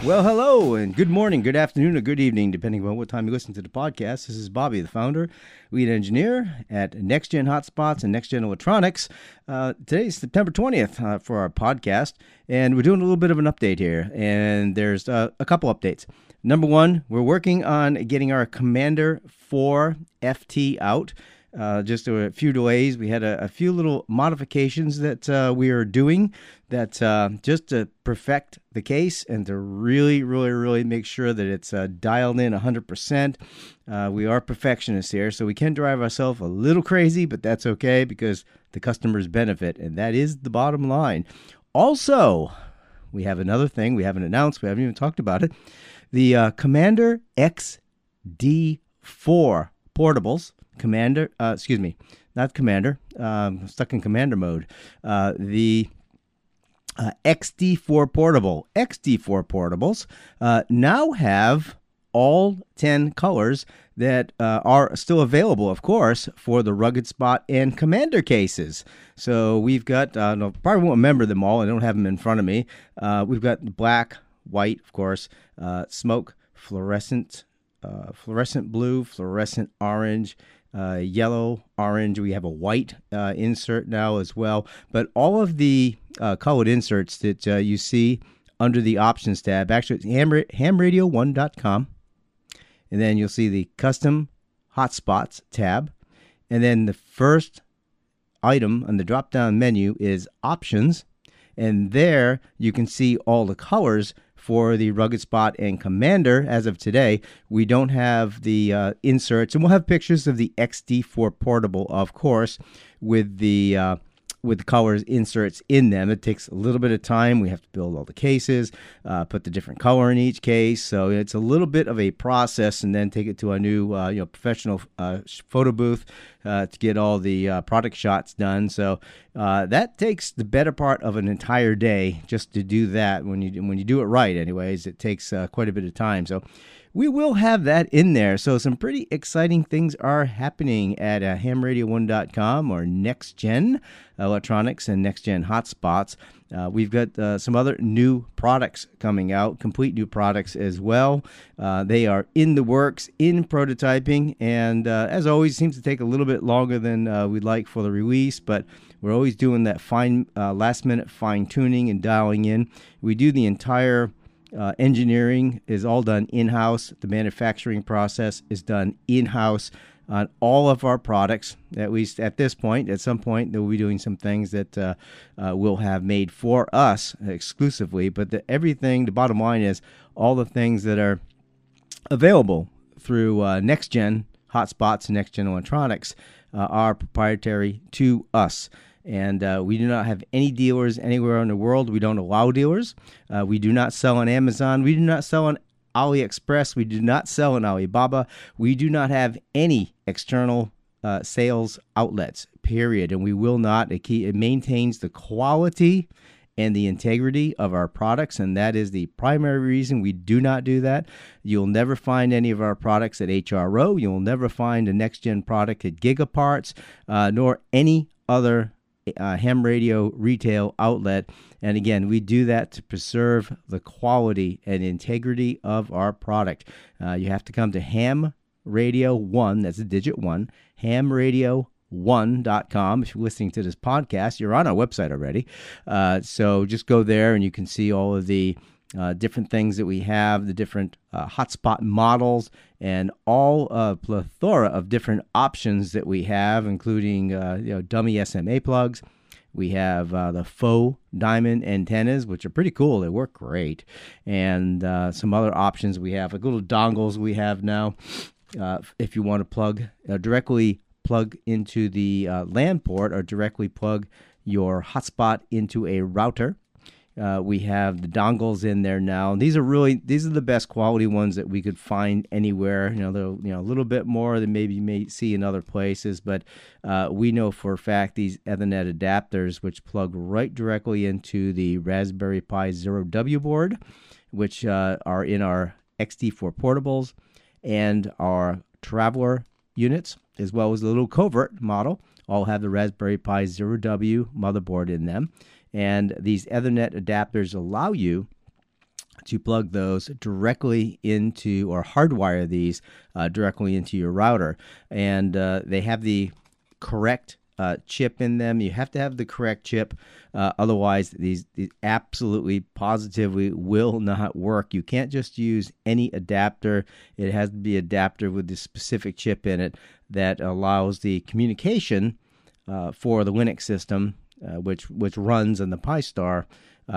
Well, hello, and good morning, good afternoon, or good evening, depending on what time you listen to the podcast. This is Bobby, the founder, lead engineer at NextGen Hotspots and NextGen Electronics. Today's September 20th for our podcast, and we're doing a little bit of an update here, and there's a couple updates. Number one, we're working on getting our Commander 4 FT out. Just a few delays. We had a few little modifications that we are doing that just to perfect the case and to really make sure that it's dialed in 100%. We are perfectionists here, so we can drive ourselves a little crazy, but that's okay because the customers benefit, and that is the bottom line. Also, we have another thing we haven't announced. We haven't even talked about it. The Commander XD4 portables. Stuck in Commander mode. The XD4 portables now have all 10 colors that are still available, of course, for the Rugged Spot and Commander cases. So we've got, probably won't remember them all. I don't have them in front of me. We've got black, white, of course, smoke, fluorescent blue, fluorescent orange, yellow, orange. We have a white insert now as well. But all of the colored inserts that you see under the options tab, actually it's hamradio1.com. And then you'll see the custom hotspots tab. And then the first item on the drop-down menu is options. And there you can see all the colors for the Rugged Spot and Commander. As of today, we don't have the inserts, and we'll have pictures of the XD4 portable, of course, with the colors inserts in them. It takes a little bit of time. We have to build all the cases, put the different color in each case, so it's a little bit of a process, and then take it to a new professional photo booth to get all the product shots done. So that takes the better part of an entire day just to do that. When you do it right, anyways, it takes quite a bit of time. So we will have that in there. So some pretty exciting things are happening at hamradio1.com or NextGen Electronics and NextGen Hotspots. We've got some other new products coming out, complete new products as well. They are in the works, in prototyping, and as always, seems to take a little bit longer than we'd like for the release, but we're always doing that last-minute fine-tuning and dialing in. We do the entire engineering is all done in-house. The manufacturing process is done in-house on all of our products. At least at this point, at some point, we'll be doing some things that we'll have made for us exclusively. But the bottom line is all the things that are available through NextGen Hotspots and NextGen Electronics are proprietary to us. And we do not have any dealers anywhere in the world. We don't allow dealers. We do not sell on Amazon. We do not sell on AliExpress. We do not sell on Alibaba. We do not have any external sales outlets, period. And we will not. It maintains the quality and the integrity of our products, and that is the primary reason we do not do that. You'll never find any of our products at HRO. You'll never find a NextGen product at Gigaparts, nor any other ham radio retail outlet. And again, we do that to preserve the quality and integrity of our product. You have to come to Ham Radio 1, that's a digit 1, hamradio1.com. If you're listening to this podcast, you're on our website already. So just go there and you can see all of the different things that we have, the different hotspot models, and all plethora of different options that we have, including dummy SMA plugs. We have the faux diamond antennas, which are pretty cool. They work great. And some other options we have, like little dongles we have now. If you want to directly plug into the LAN port or directly plug your hotspot into a router. We have the dongles in there now. These are the best quality ones that we could find anywhere. They're a little bit more than maybe you may see in other places, but we know for a fact these Ethernet adapters, which plug right directly into the Raspberry Pi Zero W board, which are in our XD4 portables and our Traveler units, as well as the little Covert model, all have the Raspberry Pi Zero W motherboard in them. And these Ethernet adapters allow you to plug those directly into, or hardwire these directly into your router. And they have the correct chip in them. You have to have the correct chip. Otherwise, these absolutely positively will not work. You can't just use any adapter. It has to be an adapter with the specific chip in it that allows the communication for the Linux system, which runs on the Pi-Star.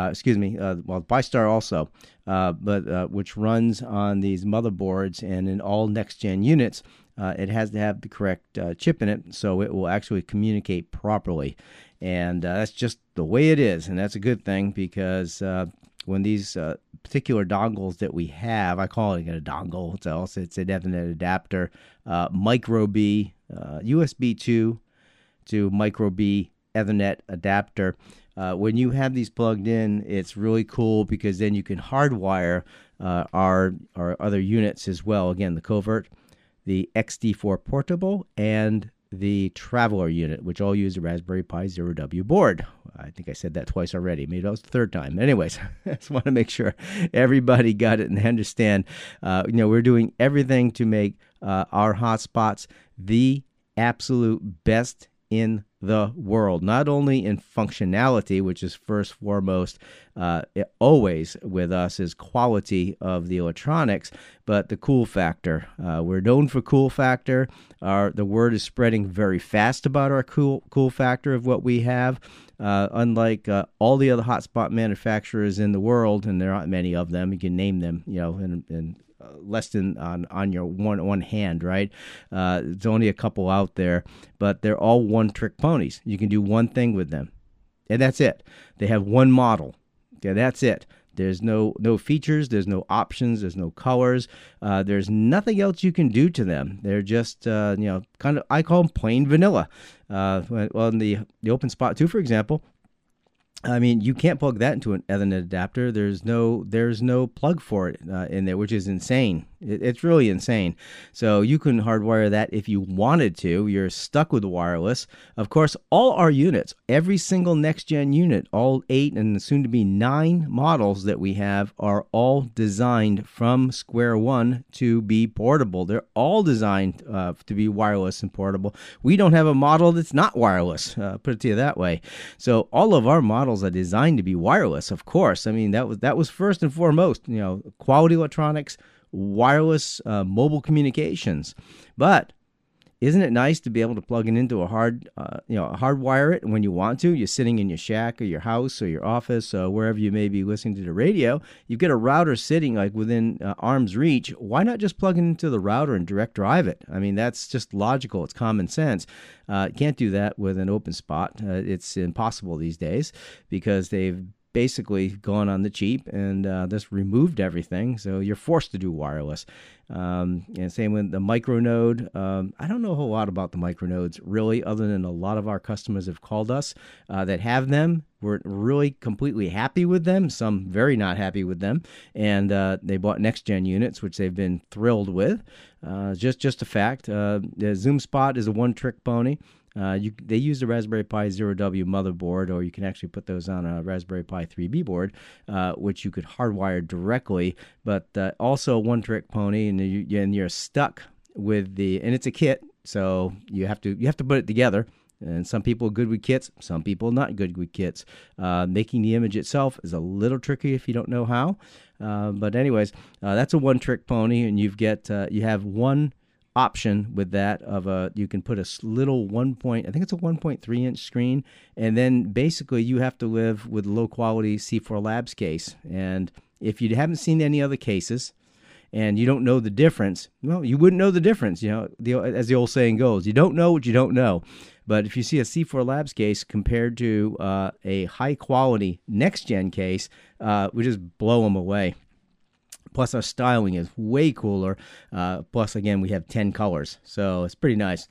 Pi-Star also, but which runs on these motherboards, and in all next-gen units, it has to have the correct chip in it, so it will actually communicate properly. And that's just the way it is, and that's a good thing, because when these particular dongles that we have, I call it a dongle, it's an Ethernet adapter, micro B, USB 2 to micro B Ethernet adapter. When you have these plugged in, it's really cool, because then you can hardwire our other units as well. Again, the Covert, the XD4 Portable, and the Traveler unit, which all use a Raspberry Pi Zero W board. I think I said that twice already. Maybe that was the third time. Anyways, I just want to make sure everybody got it and understand. We're doing everything to make our hotspots the absolute best in the world, not only in functionality, which is first foremost always with us, is quality of the electronics, but the cool factor. We're known for cool factor. The word is spreading very fast about our cool factor of what we have. Unlike all the other hotspot manufacturers in the world, and there aren't many of them, you can name them, in less than on your one hand, right? There's only a couple out there, but they're all one-trick ponies. You can do one thing with them, and that's it. They have one model. Okay, that's it. There's no features. There's no options. There's no colors. There's nothing else you can do to them. They're just, kind of, I call them plain vanilla. Well, in the OpenSpot 2, for example, I mean, you can't plug that into an Ethernet adapter. There's no plug for it in there, which is insane. It's really insane. So you couldn't hardwire that if you wanted to. You're stuck with wireless. Of course, all our units, every single next-gen unit, all 8 and soon to be 9 models that we have, are all designed from square one to be portable. They're all designed to be wireless and portable. We don't have a model that's not wireless, put it to you that way. So all of our models are designed to be wireless, of course. I mean, that was first and foremost, quality electronics, wireless mobile communications. But isn't it nice to be able to plug it into a hardwire it when you want to? You're sitting in your shack or your house or your office or wherever you may be listening to the radio. You've got a router sitting like within arm's reach. Why not just plug it into the router and direct drive it? I mean, that's just logical. It's common sense. Can't do that with an OpenSpot. It's impossible these days because they've basically gone on the cheap and just removed everything. So you're forced to do wireless. And same with the micronode. I don't know a whole lot about the micronodes really, other than a lot of our customers have called us that have them. We're really completely happy with them. Some very not happy with them. And they bought next-gen units, which they've been thrilled with. Just a fact. The ZoomSpot is a one-trick pony. They use the Raspberry Pi Zero W motherboard, or you can actually put those on a Raspberry Pi 3B board, which you could hardwire directly. But also one trick pony, and you're stuck with and it's a kit, so you have to put it together. And some people are good with kits, some people not good with kits. Making the image itself is a little tricky if you don't know how. But anyways, that's a one trick pony, and you have one option with that you can put a little I think it's a 1.3 inch screen, and then basically you have to live with low quality C4 Labs case. And if you haven't seen any other cases and you don't know the difference, well, you wouldn't know the difference. As the old saying goes, you don't know what you don't know. But if you see a C4 Labs case compared to a high quality next gen case, we just blow them away. Plus, our styling is way cooler. Plus, again, we have 10 colors. So it's pretty nice.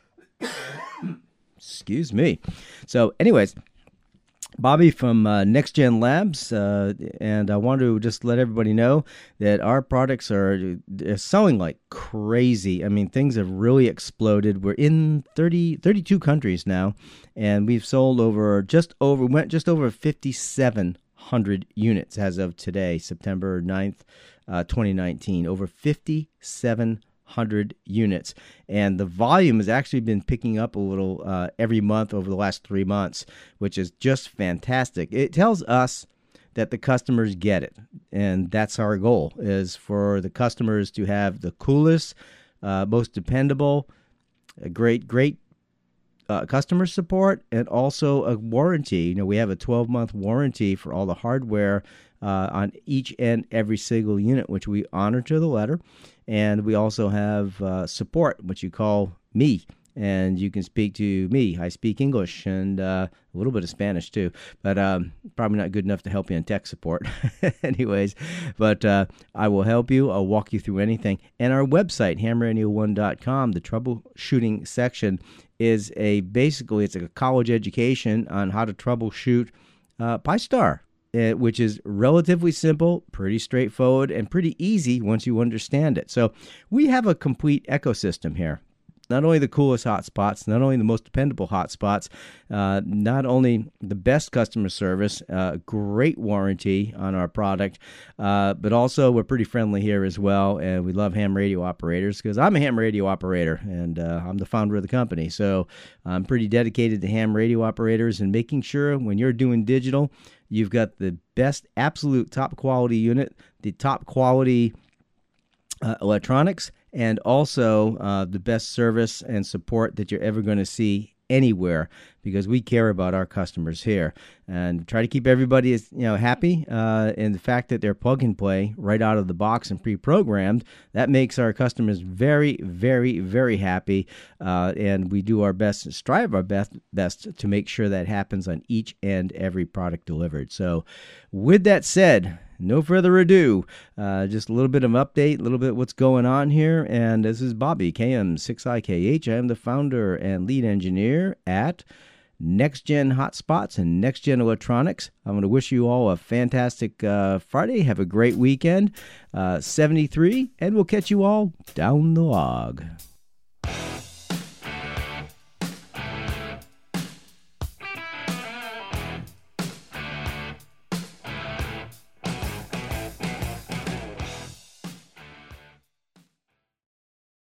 Excuse me. So anyways, Bobby from Next Gen Labs, and I want to just let everybody know that our products are selling like crazy. I mean, things have really exploded. We're in 32 countries now, and we've sold just over 5,700 5,700 units as of today, September 9th, 2019. Over 5,700 units. And the volume has actually been picking up a little every month over the last 3 months, which is just fantastic. It tells us that the customers get it. And that's our goal, is for the customers to have the coolest, most dependable, great customer support, and also a warranty. You know, we have a 12-month warranty for all the hardware on each and every single unit, which we honor to the letter. And we also have support, which you call me. And you can speak to me. I speak English and a little bit of Spanish too, but probably not good enough to help you in tech support. Anyways, but I will help you. I'll walk you through anything. And our website, hamradio1.com, the troubleshooting section is basically it's a college education on how to troubleshoot Pi-Star, which is relatively simple, pretty straightforward, and pretty easy once you understand it. So we have a complete ecosystem here. Not only the coolest hotspots, not only the most dependable hotspots, not only the best customer service, great warranty on our product, but also we're pretty friendly here as well, and we love ham radio operators because I'm a ham radio operator, and I'm the founder of the company. So I'm pretty dedicated to ham radio operators and making sure when you're doing digital, you've got the best, absolute top quality unit, the top quality electronics, and also the best service and support that you're ever going to see anywhere, because we care about our customers here and try to keep everybody happy. And the fact that they're plug and play right out of the box and pre-programmed, that makes our customers very, very, very happy. And we do our best, strive our best to make sure that happens on each and every product delivered. So with that said, no further ado, just a little bit of update, a little bit what's going on here. And this is Bobby, KM6IKH. I am the founder and lead engineer at Next Gen Hotspots and Next Gen Electronics. I'm going to wish you all a fantastic Friday. Have a great weekend. 73, and we'll catch you all down the log.